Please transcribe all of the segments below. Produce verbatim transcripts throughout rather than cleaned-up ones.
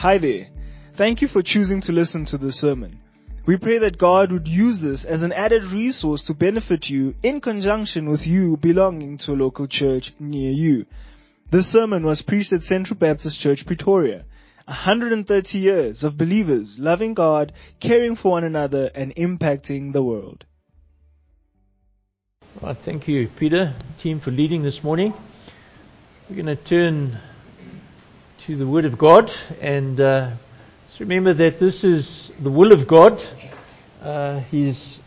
Hi there. Thank you for choosing to listen to this sermon. We pray that God would use this as an added resource to benefit you in conjunction with you belonging to a local church near you. This sermon was preached at Central Baptist Church, Pretoria. one hundred thirty years of believers loving God, caring for one another, and impacting the world. Right, thank you, Peter, team, for leading this morning. We're going to turn to the Word of God, and uh, let's remember that this is the will of God, uh, His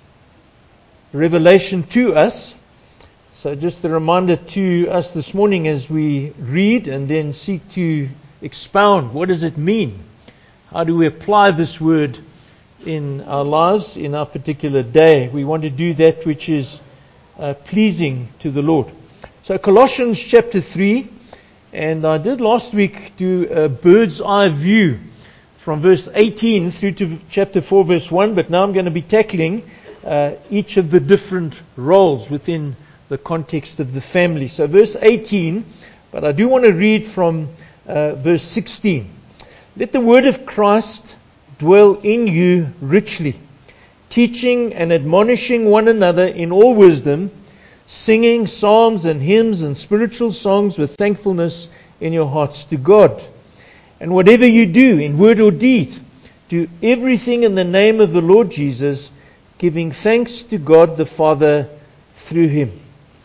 revelation to us. So just a reminder to us this morning as we read and then seek to expound. What does it mean? How do we apply this Word in our lives, in our particular day? We want to do that which is uh, pleasing to the Lord. So Colossians chapter three. And I did last week do a bird's eye view from verse eighteen through to chapter four verse one, but now I'm going to be tackling uh, each of the different roles within the context of the family. So verse eighteen, but I do want to read from uh, verse sixteen. Let the word of Christ dwell in you richly, teaching and admonishing one another in all wisdom, singing psalms and hymns and spiritual songs with thankfulness in your hearts to God. And whatever you do, in word or deed, do everything in the name of the Lord Jesus, giving thanks to God the Father through Him.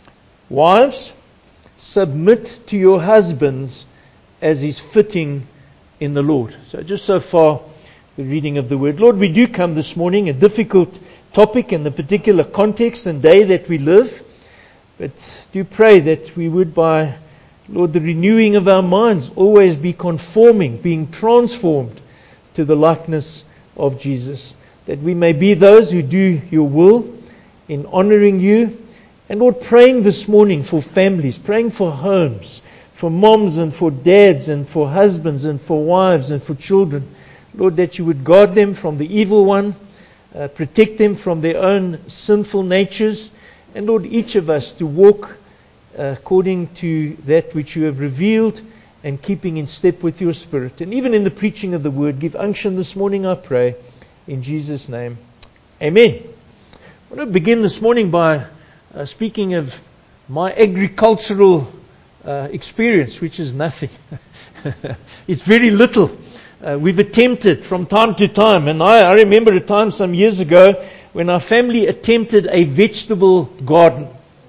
Wives, submit to your husbands as is fitting in the Lord. So just so far, the reading of the Word. Lord, we do come this morning, a difficult topic in the particular context and day that we live. But do pray that we would, by, Lord, the renewing of our minds, always be conforming, being transformed to the likeness of Jesus. That we may be those who do your will in honoring you. And Lord, praying this morning for families, praying for homes, for moms and for dads and for husbands and for wives and for children. Lord, that you would guard them from the evil one, uh, protect them from their own sinful natures. And Lord, each of us to walk uh, according to that which you have revealed and keeping in step with your Spirit. And even in the preaching of the Word, give unction this morning, I pray, in Jesus' name. Amen. I want to begin this morning by uh, speaking of my agricultural uh, experience, which is nothing. It's very little. Uh, we've attempted from time to time, and I, I remember a time some years ago when our family attempted a vegetable garden.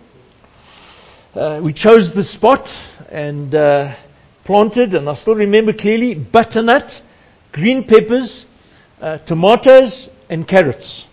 Uh, we chose the spot and uh, planted, and I still remember clearly, butternut, green peppers, uh, tomatoes, and carrots.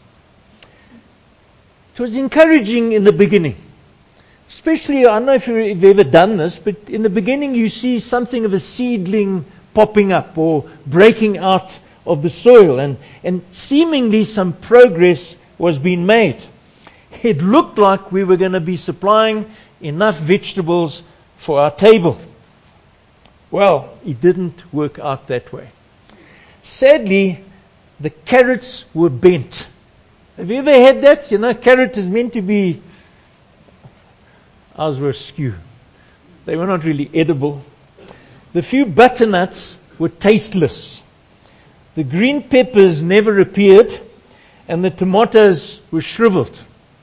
It was encouraging in the beginning. Especially, I don't know if you've ever done this, but in the beginning you see something of a seedling popping up or breaking out of the soil, and, and seemingly some progress was being made. It looked like we were going to be supplying enough vegetables for our table. Well, it didn't work out that way. Sadly, the carrots were bent. Have you ever had that? You know, carrot is meant to be, ours were askew. They were not really edible. The few butternuts were tasteless. The green peppers never appeared, and the tomatoes were shriveled.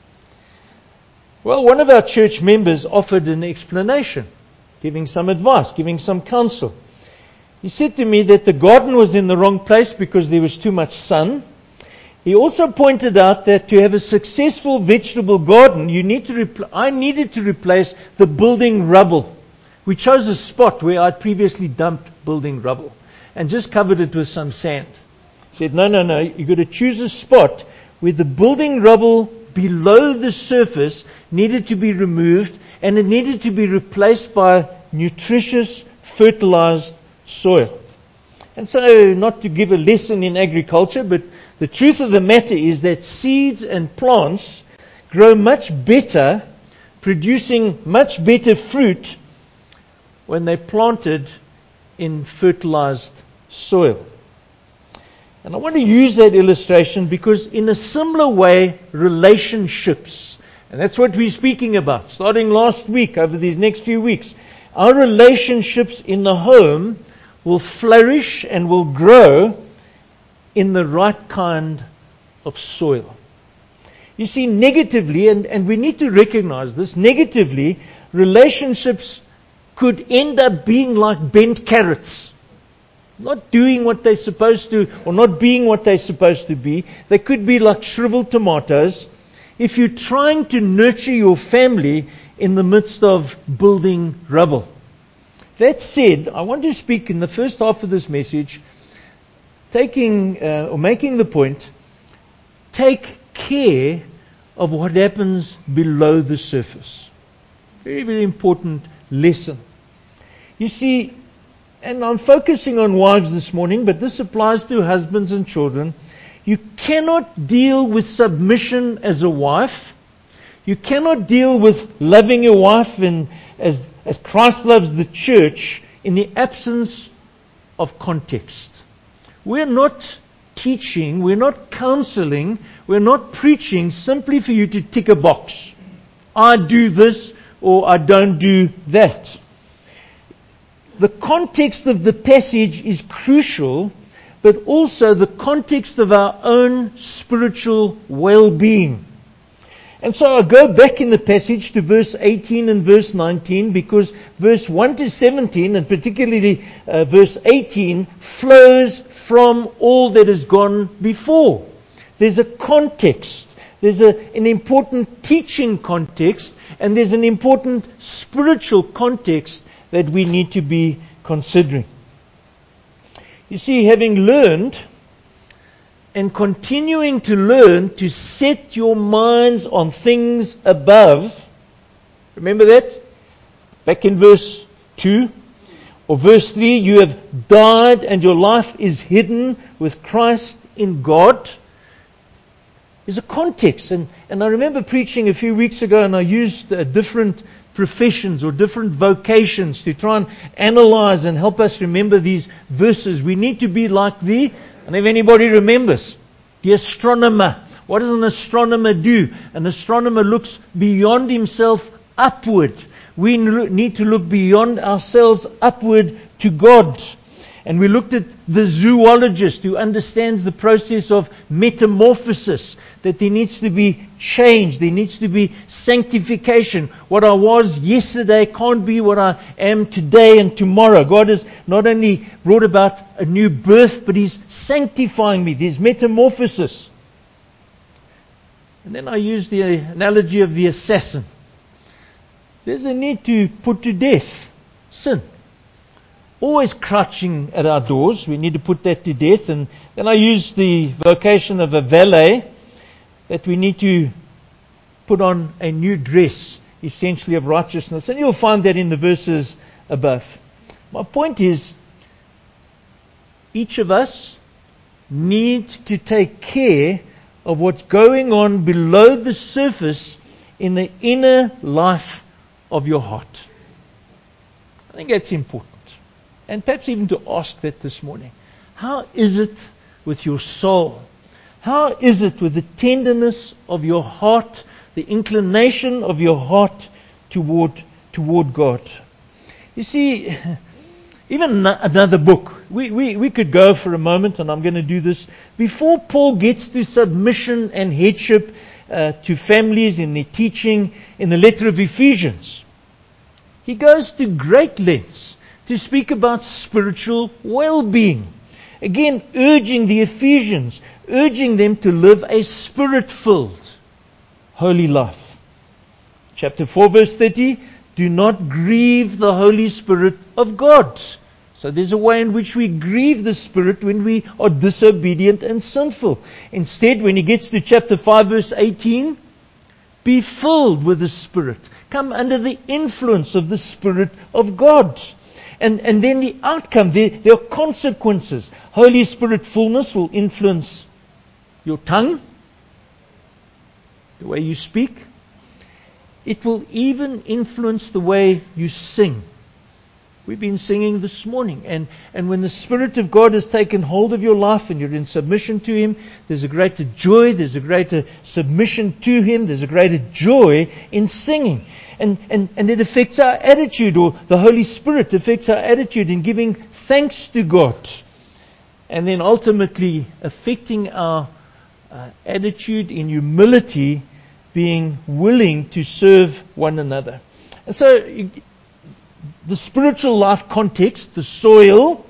Well, one of our church members offered an explanation, giving some advice, giving some counsel. He said to me that the garden was in the wrong place because there was too much sun. He also pointed out that to have a successful vegetable garden, you need to repl- I needed to replace the building rubble. We chose a spot where I'd previously dumped building rubble and just covered it with some sand. He said, no, no, no, you've got to choose a spot where the building rubble below the surface needed to be removed and it needed to be replaced by nutritious, fertilized soil. And so, not to give a lesson in agriculture, but the truth of the matter is that seeds and plants grow much better, producing much better fruit when they're planted in fertilized soil. And I want to use that illustration because in a similar way, relationships, and that's what we're speaking about, starting last week, over these next few weeks, our relationships in the home will flourish and will grow in the right kind of soil. You see, negatively, and, and we need to recognize this, negatively, relationships could end up being like bent carrots. Not doing what they're supposed to, or not being what they're supposed to be. They could be like shriveled tomatoes if you're trying to nurture your family in the midst of building rubble. That said, I want to speak in the first half of this message, taking uh, or making the point, take care of what happens below the surface. Very, very important lesson. You see, and I'm focusing on wives this morning, but this applies to husbands and children. You cannot deal with submission as a wife. You cannot deal with loving your wife and as, as Christ loves the church in the absence of context. We're not teaching, we're not counseling, we're not preaching simply for you to tick a box. I do this or I don't do that. The context of the passage is crucial, but also the context of our own spiritual well-being. And so I go back in the passage to verse eighteen and verse nineteen, because verse one to seventeen, and particularly uh, verse eighteen, flows from all that has gone before. There's a context. There's a, an important teaching context, and there's an important spiritual context that we need to be considering. You see, having learned and continuing to learn to set your minds on things above, remember that? Back in verse two or verse three, you have died and your life is hidden with Christ in God. There's a context, and, and I remember preaching a few weeks ago, and I used uh, different professions or different vocations to try and analyze and help us remember these verses. We need to be like the, I don't know if anybody remembers, the astronomer. What does an astronomer do? An astronomer looks beyond himself upward. We need to look beyond ourselves upward to God. And we looked at the zoologist who understands the process of metamorphosis, that there needs to be change, there needs to be sanctification. What I was yesterday can't be what I am today and tomorrow. God has not only brought about a new birth, but He's sanctifying me. There's metamorphosis. And then I use the analogy of the assassin. There's a need to put to death sin. Always crouching at our doors. We need to put that to death. And then I use the vocation of a valet, that we need to put on a new dress, essentially of righteousness. And you'll find that in the verses above. My point is, each of us need to take care of what's going on below the surface in the inner life of your heart. I think that's important. And perhaps even to ask that this morning. How is it with your soul? How is it with the tenderness of your heart, the inclination of your heart toward, toward God? You see, even another book, we, we, we could go for a moment, and I'm going to do this. Before Paul gets to submission and headship uh, to families in the teaching in the letter of Ephesians, he goes to great lengths to speak about spiritual well-being. Again, urging the Ephesians, urging them to live a spirit-filled, holy life. Chapter four, verse thirty, do not grieve the Holy Spirit of God. So there's a way in which we grieve the Spirit when we are disobedient and sinful. Instead, when he gets to chapter five, verse eighteen, be filled with the Spirit. Come under the influence of the Spirit of God. And, and then the outcome, there, there are consequences. Holy Spirit fullness will influence your tongue, the way you speak. It will even influence the way you sing. We've been singing this morning. And, and when the Spirit of God has taken hold of your life and you're in submission to Him, there's a greater joy, there's a greater submission to Him, there's a greater joy in singing. And, and, and it affects our attitude, or the Holy Spirit affects our attitude in giving thanks to God, and then ultimately affecting our uh, attitude in humility, being willing to serve one another. And so, you, the spiritual life context, the soil,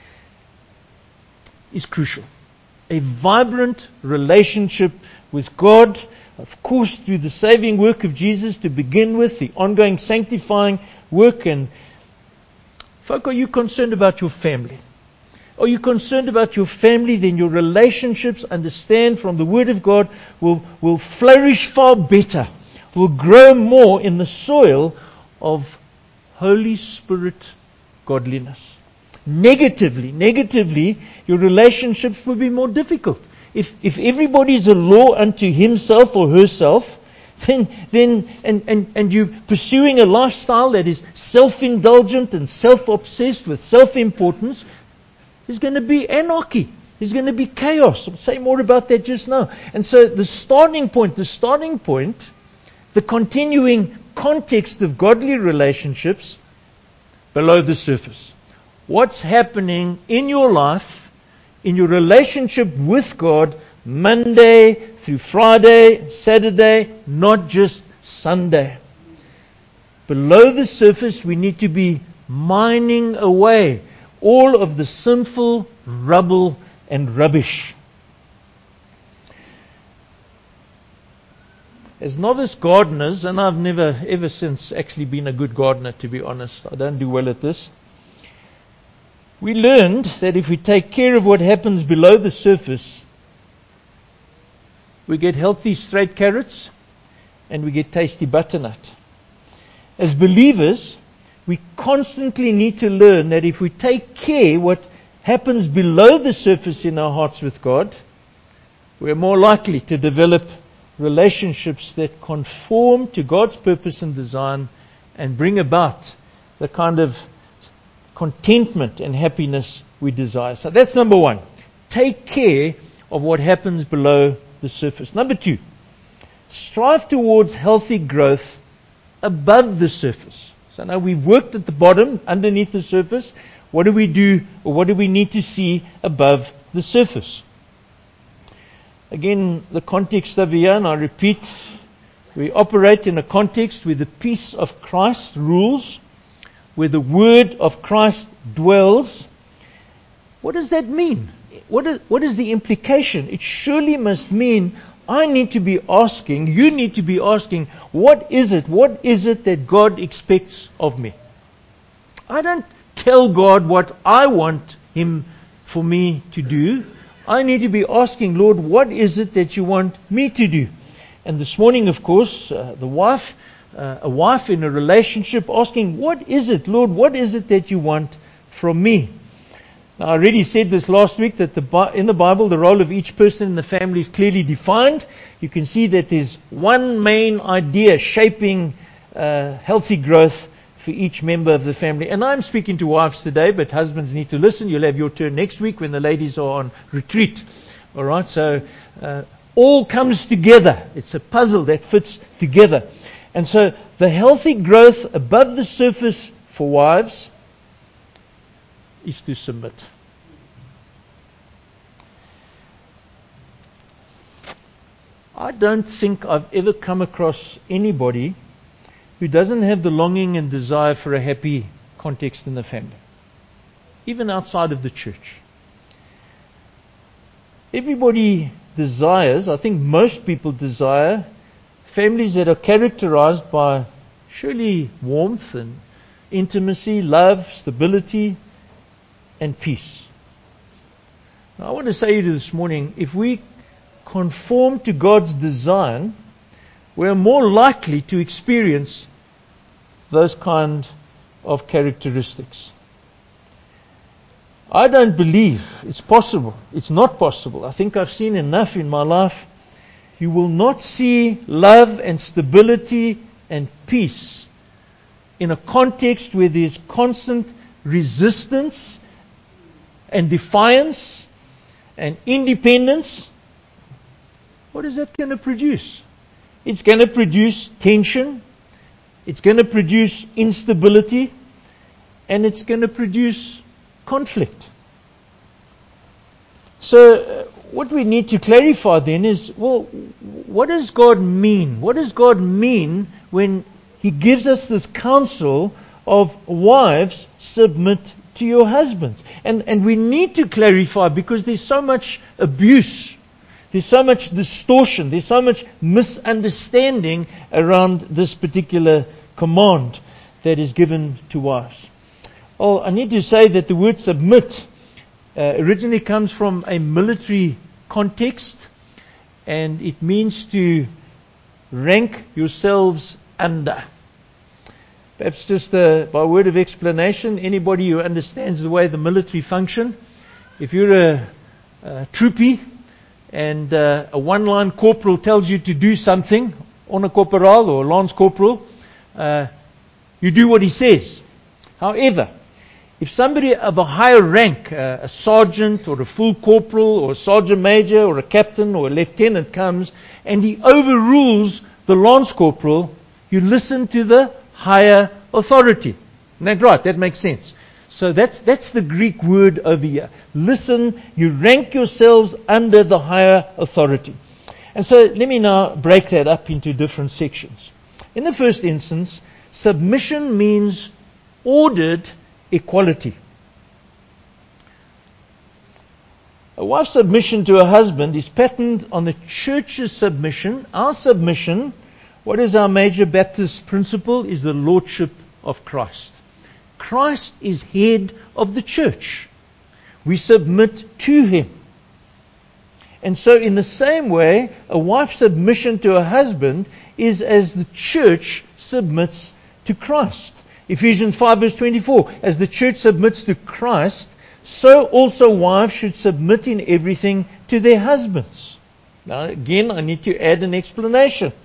is crucial. A vibrant relationship with God, of course, through the saving work of Jesus to begin with, the ongoing sanctifying work. And folk, are you concerned about your family? Are you concerned about your family? Then your relationships, understand from the Word of God, will, will flourish far better, will grow more in the soil of Holy Spirit godliness. Negatively, negatively, your relationships will be more difficult. If if everybody is a law unto himself or herself, then then and, and, and you're pursuing a lifestyle that is self-indulgent and self-obsessed with self-importance, there's going to be anarchy. There's going to be chaos. I'll say more about that just now. And so the starting point, the starting point, the continuing context of godly relationships below the surface. What's happening in your life, in your relationship with God, Monday through Friday, Saturday, not just Sunday. Below the surface, we need to be mining away all of the sinful rubble and rubbish. As novice gardeners, and I've never ever since actually been a good gardener, to be honest. I don't do well at this. We learned that if we take care of what happens below the surface, we get healthy straight carrots and we get tasty butternut. As believers, we constantly need to learn that if we take care what happens below the surface in our hearts with God, we're more likely to develop relationships that conform to God's purpose and design and bring about the kind of contentment and happiness we desire. So that's number one. Take care of what happens below the surface. Number two, strive towards healthy growth above the surface. So now we've worked at the bottom, underneath the surface. What do we do, or what do we need to see above the surface? Again, the context over here, and I repeat, we operate in a context where the peace of Christ rules, where the word of Christ dwells. What does that mean? What is, what is the implication? It surely must mean I need to be asking, you need to be asking, what is it? What is it that God expects of me? I don't tell God what I want Him for me to do. I need to be asking, Lord, what is it that you want me to do? And this morning, of course, uh, the wife, uh, a wife in a relationship asking, what is it, Lord, what is it that you want from me? Now, I already said this last week that the, in the Bible, the role of each person in the family is clearly defined. You can see that there's one main idea shaping uh, healthy growth for each member of the family. And I'm speaking to wives today, but husbands need to listen. You'll have your turn next week when the ladies are on retreat. All right, so uh, all comes together. It's a puzzle that fits together. And so the healthy growth above the surface for wives is to submit. I don't think I've ever come across anybody who doesn't have the longing and desire for a happy context in the family, even outside of the church. Everybody desires, I think most people desire, families that are characterized by surely warmth and intimacy, love, stability, and peace. Now, I want to say to you this morning, if we conform to God's design, we're more likely to experience those kind of characteristics. I don't believe it's possible. It's not possible. I think I've seen enough in my life. You will not see love and stability and peace in a context where there's constant resistance and defiance and independence. What is that going to produce? It's going to produce tension, it's going to produce instability, and it's going to produce conflict. So, uh, what we need to clarify then is, well, what does God mean? What does God mean when He gives us this counsel of wives, submit to your husbands? And, and we need to clarify because there's so much abuse. There's so much distortion. There's so much misunderstanding around this particular command that is given to wives. Oh, I need to say that the word submit uh, originally comes from a military context, and it means to rank yourselves under. Perhaps just uh, by word of explanation, anybody who understands the way the military function, if you're a, a troopie and uh, a one-line corporal tells you to do something, on a corporal or a lance corporal, uh, you do what he says. However, if somebody of a higher rank, uh, a sergeant or a full corporal or a sergeant major or a captain or a lieutenant comes and he overrules the lance corporal, you listen to the higher authority. Isn't that right? That makes sense. So that's that's the Greek word over here. Listen, you rank yourselves under the higher authority. And so let me now break that up into different sections. In the first instance, submission means ordered equality. A wife's submission to her husband is patterned on the church's submission. Our submission, what is our major Baptist principle, is the lordship of Christ. Christ is head of the church. We submit to Him. And so in the same way, a wife's submission to her husband is as the church submits to Christ. Ephesians five verse twenty-four, as the church submits to Christ, so also wives should submit in everything to their husbands. Now again, I need to add an explanation.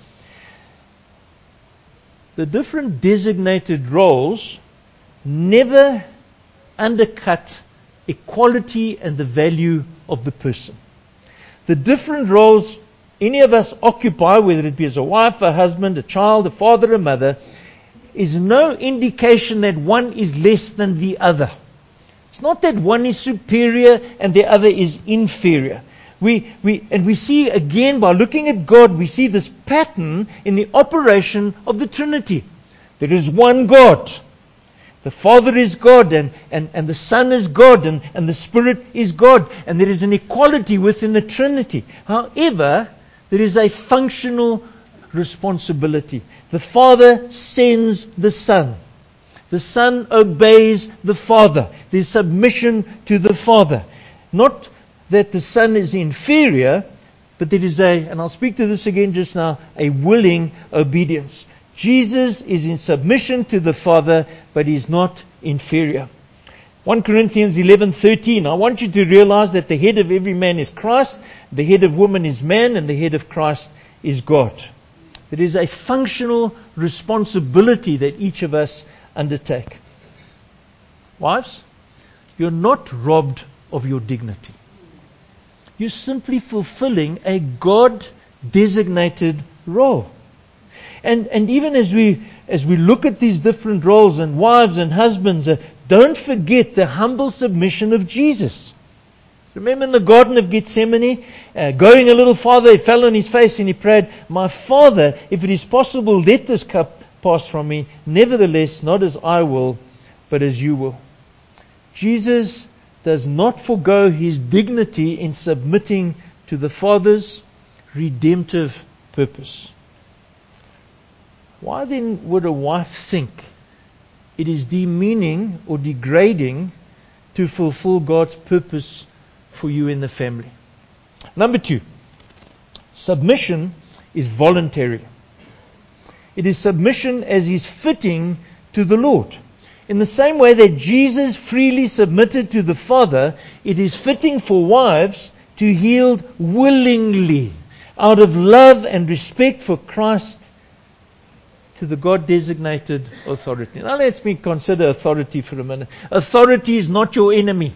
The different designated roles never undercut equality and the value of the person. The different roles any of us occupy, whether it be as a wife, a husband, a child, a father, a mother, is no indication that one is less than the other. It's not that one is superior and the other is inferior. We, we, and we see again, by looking at God, we see this pattern in the operation of the Trinity. There is one God. The Father is God, and, and, and the Son is God, and, and the Spirit is God. And there is an equality within the Trinity. However, there is a functional responsibility. The Father sends the Son. The Son obeys the Father. There's submission to the Father. Not that the Son is inferior, but there is a, and I'll speak to this again just now, a willing obedience. Jesus is in submission to the Father, but He's not inferior. First Corinthians eleven thirteen. I want you to realize that the head of every man is Christ, the head of woman is man, and the head of Christ is God. There is a functional responsibility that each of us undertake. Wives, you're not robbed of your dignity. You're simply fulfilling a God-designated role. And and even as we as we look at these different roles, and wives and husbands, uh, don't forget the humble submission of Jesus. Remember in the Garden of Gethsemane, uh, going a little farther, he fell on his face and he prayed, "My Father, if it is possible, let this cup pass from me. Nevertheless, not as I will, but as you will." Jesus does not forego His dignity in submitting to the Father's redemptive purpose. Why then would a wife think it is demeaning or degrading to fulfill God's purpose for you in the family? Number two, submission is voluntary. It is submission as is fitting to the Lord. In the same way that Jesus freely submitted to the Father, it is fitting for wives to yield willingly out of love and respect for Christ to the God-designated authority. Now let's me consider authority for a minute. Authority is not your enemy.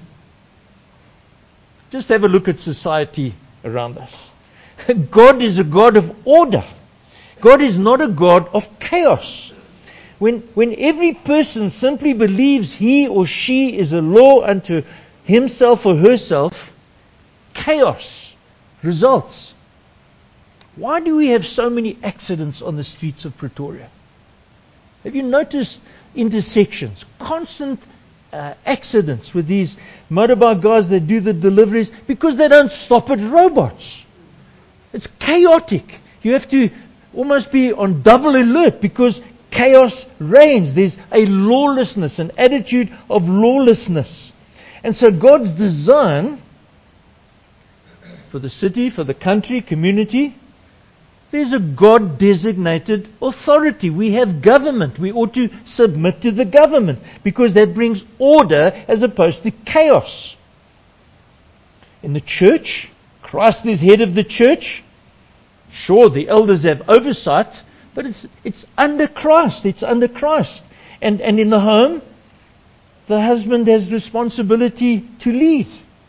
Just have a look at society around us. God is a God of order. God is not a God of chaos. when, when every person simply believes he or she is a law unto himself or herself, chaos results. Why do we have so many accidents on the streets of Pretoria? Have you noticed intersections, constant uh, accidents with these motorbike guys that do the deliveries because they don't stop at robots? It's chaotic. You have to almost be on double alert because chaos reigns. There's a lawlessness, an attitude of lawlessness. And so God's design for the city, for the country, community, there's a God-designated authority. We have government. We ought to submit to the government because that brings order as opposed to chaos. In the church, Christ is head of the church. Sure, the elders have oversight, but it's it's under Christ. It's under Christ. And and in the home, the husband has responsibility to lead.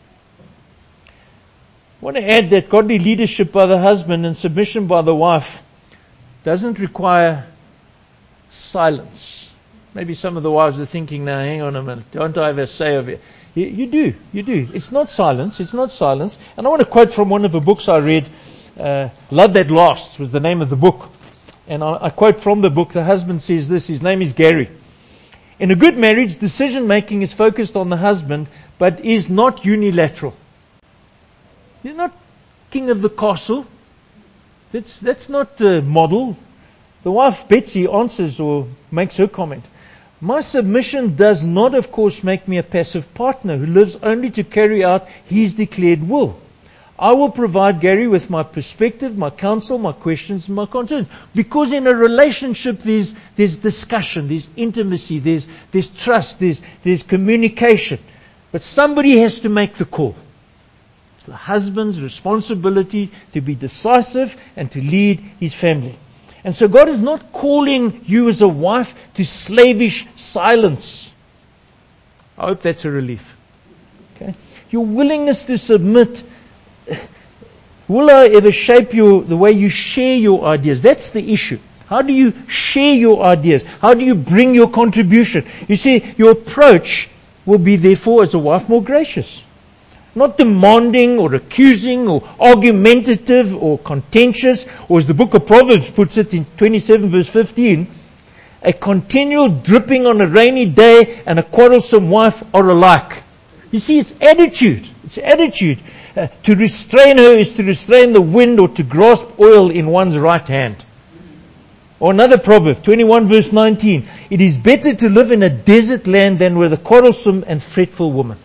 I want to add that godly leadership by the husband and submission by the wife doesn't require silence. Maybe some of the wives are thinking now, hang on a minute, don't I have a say over it? You, you do, you do. It's not silence, it's not silence. And I want to quote from one of the books I read, uh, Love That Lasts was the name of the book. And I, I quote from the book, the husband says this, his name is Gary. In a good marriage, decision making is focused on the husband, but is not unilateral. You're not king of the castle. That's, that's not the model. The wife, Betsy, answers or makes her comment. My submission does not, of course, make me a passive partner who lives only to carry out his declared will. I will provide Gary with my perspective, my counsel, my questions, and my concerns. Because in a relationship, there's, there's discussion, there's intimacy, there's, there's trust, there's, there's communication. But somebody has to make the call. It's the husband's responsibility to be decisive and to lead his family. And so God is not calling you as a wife to slavish silence. I hope that's a relief. Okay? Your willingness to submit. Will I ever shape your, the way you share your ideas? That's the issue. How do you share your ideas? How do you bring your contribution? You see, your approach will be therefore as a wife more gracious. Not demanding or accusing or argumentative or contentious, or as the book of Proverbs puts it in twenty-seven verse fifteen, a continual dripping on a rainy day and a quarrelsome wife are alike. You see, it's attitude. It's attitude. Uh, to restrain her is to restrain the wind or to grasp oil in one's right hand. Or another proverb, twenty-one verse nineteen. It is better to live in a desert land than with a quarrelsome and fretful woman.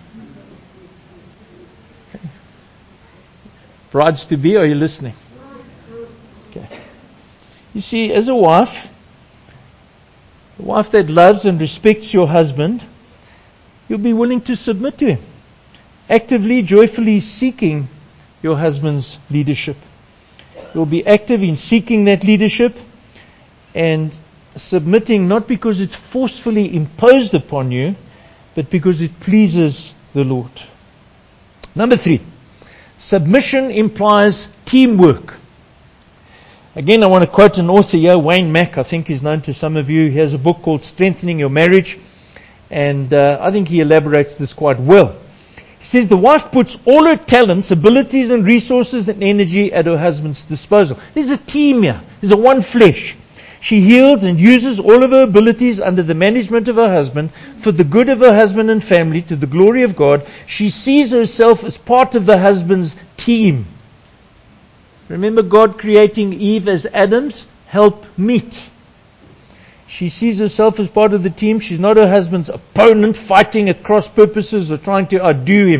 Okay. Brides to be, are you listening? Okay. You see, as a wife, a wife that loves and respects your husband, you'll be willing to submit to him. Actively, joyfully seeking your husband's leadership. You'll be active in seeking that leadership and submitting not because it's forcefully imposed upon you, but because it pleases the Lord. Number three, submission implies teamwork. Again, I want to quote an author here, Wayne Mack. I think he's known to some of you. He has a book called Strengthening Your Marriage, and uh, I think he elaborates this quite well. He says the wife puts all her talents, abilities and resources and energy at her husband's disposal. There's a team here. There's a one flesh. She yields and uses all of her abilities under the management of her husband for the good of her husband and family, to the glory of God. She sees herself as part of the husband's team. Remember God creating Eve as Adam's helpmeet. She sees herself as part of the team. She's not her husband's opponent, fighting at cross purposes or trying to outdo him.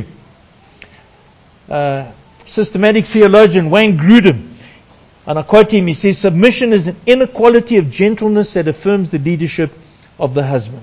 Uh, systematic theologian Wayne Grudem, and I quote him, he says, submission is an inequality of gentleness that affirms the leadership of the husband.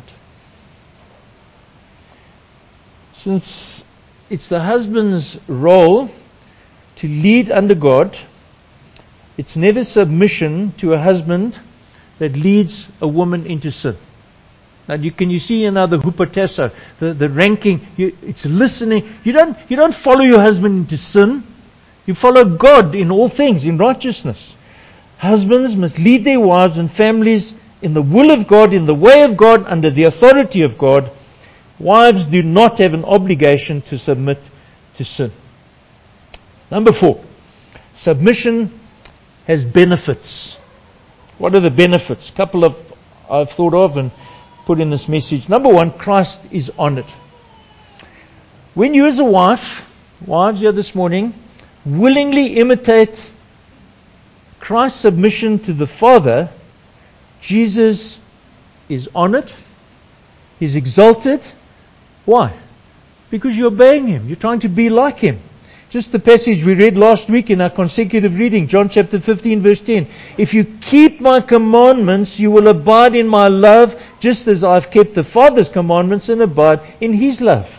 Since it's the husband's role to lead under God, it's never submission to a husband that leads a woman into sin. Now, you, can you see another hupotasso, the, the ranking? You, it's listening. You don't, you don't follow your husband into sin. You follow God in all things, in righteousness. Husbands must lead their wives and families in the will of God, in the way of God, under the authority of God, wives do not have an obligation to submit to sin. Number four, submission has benefits. What are the benefits? A couple of I've thought of and put in this message. Number one, Christ is honored. When you as a wife, wives here this morning, willingly imitate Christ's submission to the Father, Jesus is honored, He's exalted. Why? Because you're obeying Him. You're trying to be like Him. Just the passage we read last week in our consecutive reading, John chapter fifteen verse ten. If you keep my commandments, you will abide in my love, just as I've kept the Father's commandments and abide in His love.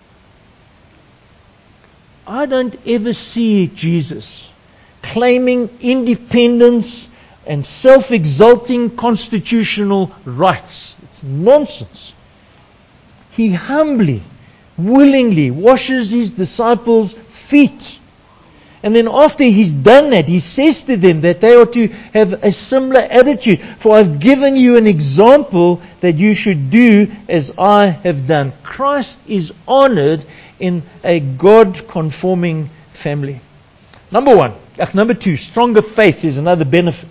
I don't ever see Jesus claiming independence and self-exalting constitutional rights. It's nonsense. He humbly, willingly washes His disciples' feet. And then after He's done that, He says to them that they are to have a similar attitude. For I've given you an example that you should do as I have done. Christ is honored in a God-conforming family. Number one. Number two, stronger faith is another benefit.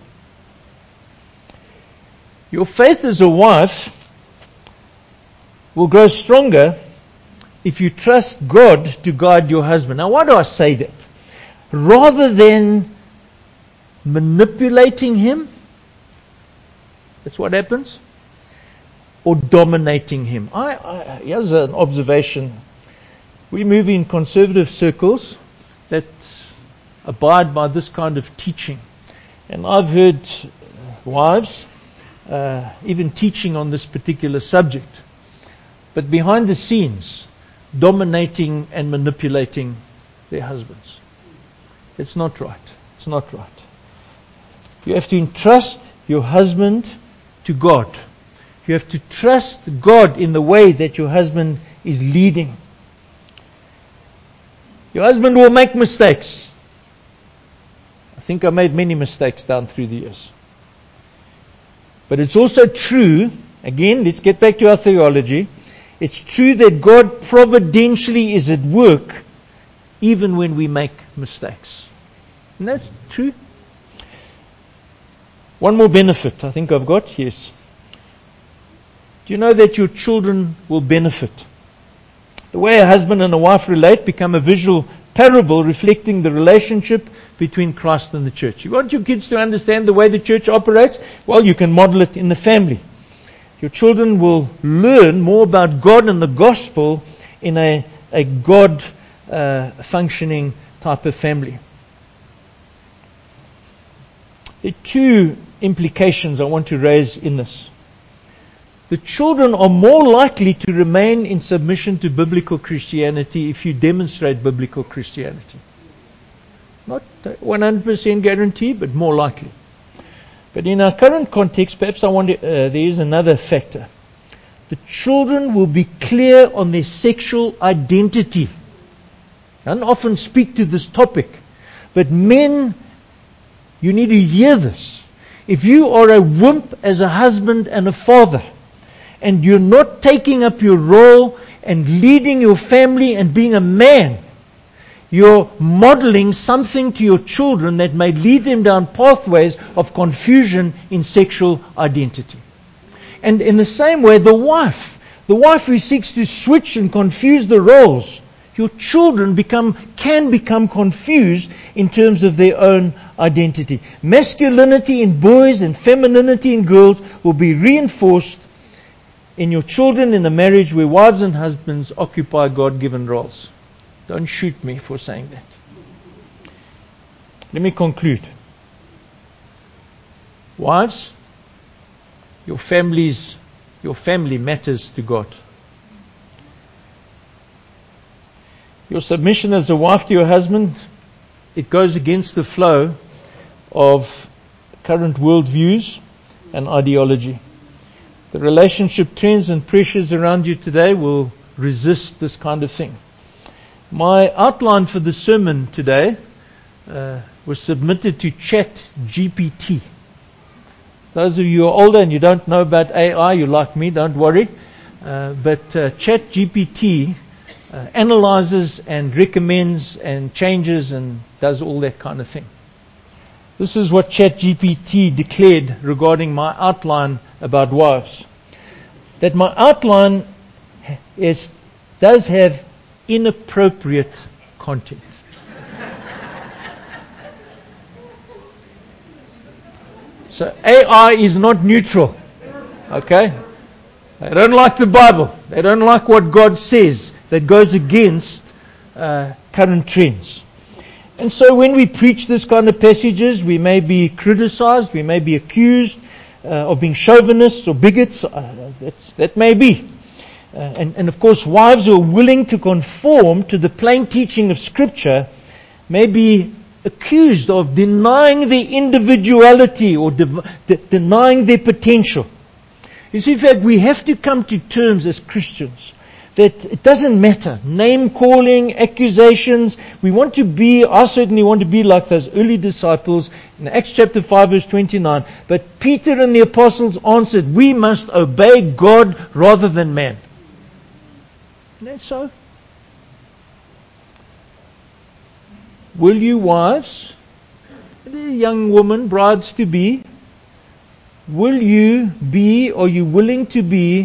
Your faith as a wife will grow stronger if you trust God to guide your husband. Now, why do I say that? Rather than manipulating him, that's what happens, or dominating him. I, I, here's an observation. We move in conservative circles that abide by this kind of teaching. And I've heard wives uh, even teaching on this particular subject. But behind the scenes, dominating and manipulating their husbands. It's not right. It's not right. You have to entrust your husband to God. You have to trust God in the way that your husband is leading. Your husband will make mistakes. I think I made many mistakes down through the years. But it's also true, again, let's get back to our theology. It's true that God providentially is at work even when we make mistakes. And that's true. One more benefit I think I've got, yes. Do you know that your children will benefit? The way a husband and a wife relate become a visual parable reflecting the relationship between Christ and the church. You want your kids to understand the way the church operates? Well, you can model it in the family. Your children will learn more about God and the gospel in a, a God uh, functioning type of family. There are two implications I want to raise in this. The children are more likely to remain in submission to biblical Christianity if you demonstrate biblical Christianity. Not one hundred percent guarantee, but more likely. But in our current context, perhaps I want to, uh, there is another factor. The children will be clear on their sexual identity. I don't often speak to this topic, but men, you need to hear this. If you are a wimp as a husband and a father, and you're not taking up your role and leading your family and being a man, you're modeling something to your children that may lead them down pathways of confusion in sexual identity. And in the same way, the wife, the wife who seeks to switch and confuse the roles, your children become can become confused in terms of their own identity. Masculinity in boys and femininity in girls will be reinforced in your children in a marriage where wives and husbands occupy God-given roles. Don't shoot me for saying that. Let me conclude. Wives, your families, your family matters to God. Your submission as a wife to your husband, it goes against the flow of current worldviews and ideology. The relationship trends and pressures around you today will resist this kind of thing. My outline for the sermon today uh, was submitted to Chat G P T. those of you who are older and you don't know about A I, you're like me, don't worry. Uh, but uh, ChatGPT uh, analyzes and recommends and changes and does all that kind of thing. This is what ChatGPT declared regarding my outline about wives. That my outline is, does have inappropriate content. So A I is not neutral. Okay? They don't like the Bible. They don't like what God says that goes against uh, current trends. And so when we preach this kind of passages, we may be criticized, we may be accused uh, of being chauvinists or bigots. Uh, that's, that may be. Uh, and, and of course, wives who are willing to conform to the plain teaching of Scripture may be accused of denying their individuality or de- de- denying their potential. You see, in fact, we have to come to terms as Christians that it doesn't matter. Name calling, accusations. We want to be, I certainly want to be like those early disciples in Acts chapter five verse twenty-nine. But Peter and the apostles answered, we must obey God rather than man. Isn't that so? Will you, wives, young women, brides to be, will you be, are you willing to be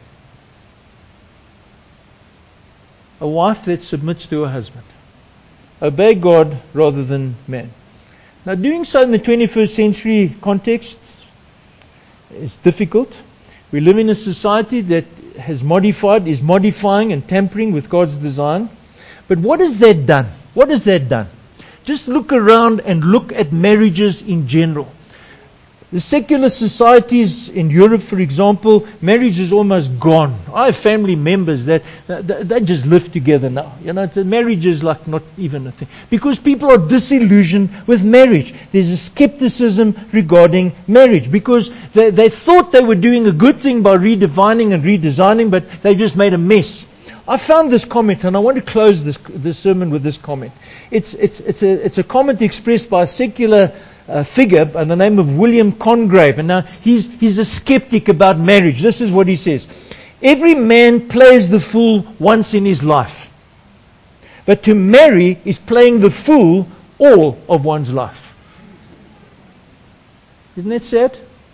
a wife that submits to her husband? Obey God rather than man. Now, doing so in the twenty-first century context is difficult. We live in a society that has modified, is modifying and tampering with God's design. But what has that done? What has that done? Just look around and look at marriages in general. The secular societies in Europe, for example, marriage is almost gone. I have family members that, that they just live together now. You know, marriage is like not even a thing. Because people are disillusioned with marriage. There's a skepticism regarding marriage. Because they, they thought they were doing a good thing by redefining and redesigning, but they just made a mess. I found this comment, and I want to close this, this sermon with this comment. It's, it's, it's, a, it's a comment expressed by a secular Uh, figure by the name of William Congreve. And now he's, he's a skeptic about marriage. This is what he says. Every man plays the fool once in his life. But to marry is playing the fool all of one's life. Isn't that sad?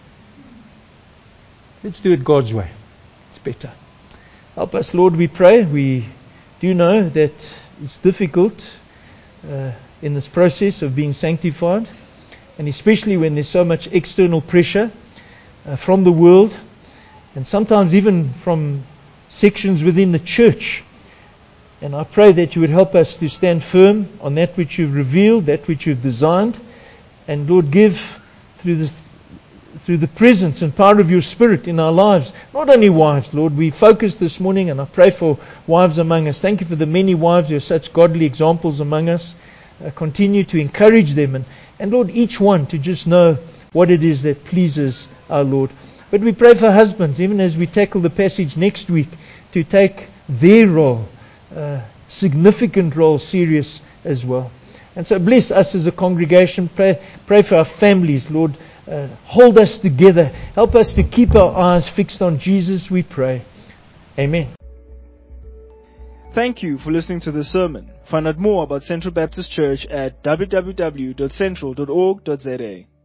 Let's do it God's way. It's better. Help us, Lord, we pray. We do know that it's difficult uh, in this process of being sanctified. And especially when there's so much external pressure uh, from the world, and sometimes even from sections within the church. And I pray that you would help us to stand firm on that which you've revealed, that which you've designed. And Lord, give through the, through the presence and power of your Spirit in our lives. Not only wives, Lord, we focused this morning, and I pray for wives among us. Thank you for the many wives who are such godly examples among us. Uh, continue to encourage them, and And Lord, each one to just know what it is that pleases our Lord. But we pray for husbands, even as we tackle the passage next week, to take their role, uh, significant role, serious as well. And so bless us as a congregation. Pray, pray for our families, Lord. Uh, hold us together. Help us to keep our eyes fixed on Jesus, we pray. Amen. Thank you for listening to this sermon. Find out more about Central Baptist Church at w w w dot central dot org dot z a.